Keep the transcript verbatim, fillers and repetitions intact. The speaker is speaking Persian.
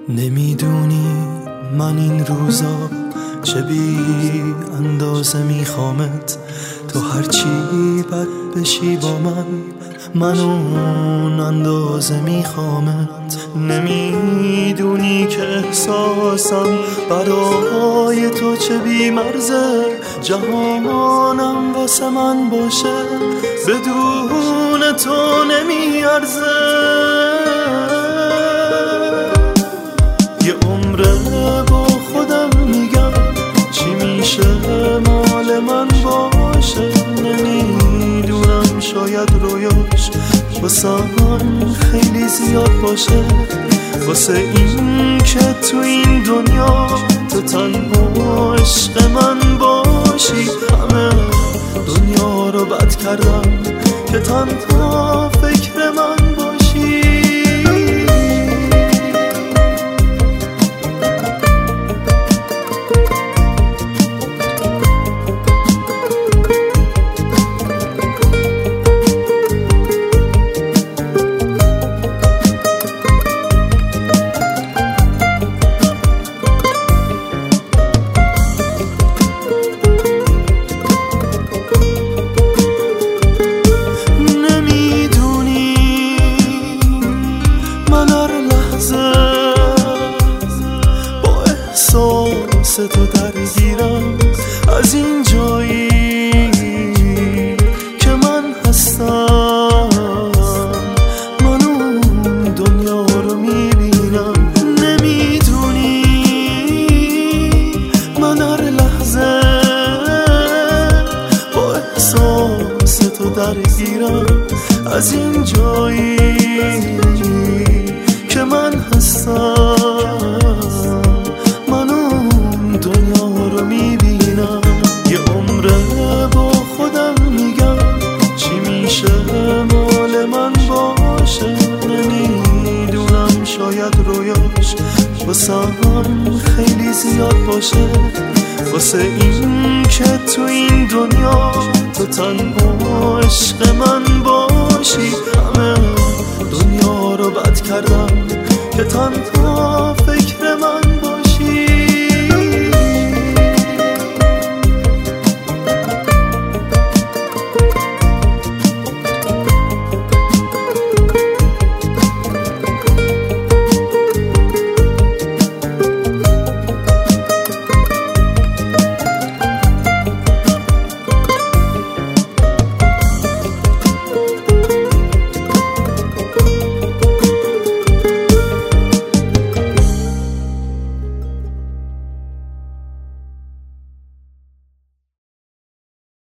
نمیدونی من این روزا چه بی اندازه میخوامت، تو هرچی بد بشی با من، من اون اندازه میخوامت. نمیدونی که احساسم برای تو چه بی مرزه، جهانم واسه من باشه بدون تو نمیارزه. یه عمره با خودم میگم چی میشه مال من باشه، نمیدونم شاید رویاش واسم خیلی زیاد باشه، واسه این که تو این دنیا تو تنها عشق من باشی. همه دنیا رو بد کردم که تنها فکر من باشی. احساس تو درگیرم از این جایی که من هستم، من اون دنیا رو میبینم. نمیدونی من هر لحظه با احساس تو درگیرم از این جایی که من هستم، دنیا رو میبینم. یه عمره با خودم میگم چی میشه مال من باشه، نمیدونم شاید رویاش واسم خیلی زیاد باشه، واسه این که تو این دنیا تو تنها عشق من باشی. همه دنیا رو بد کردم که تنها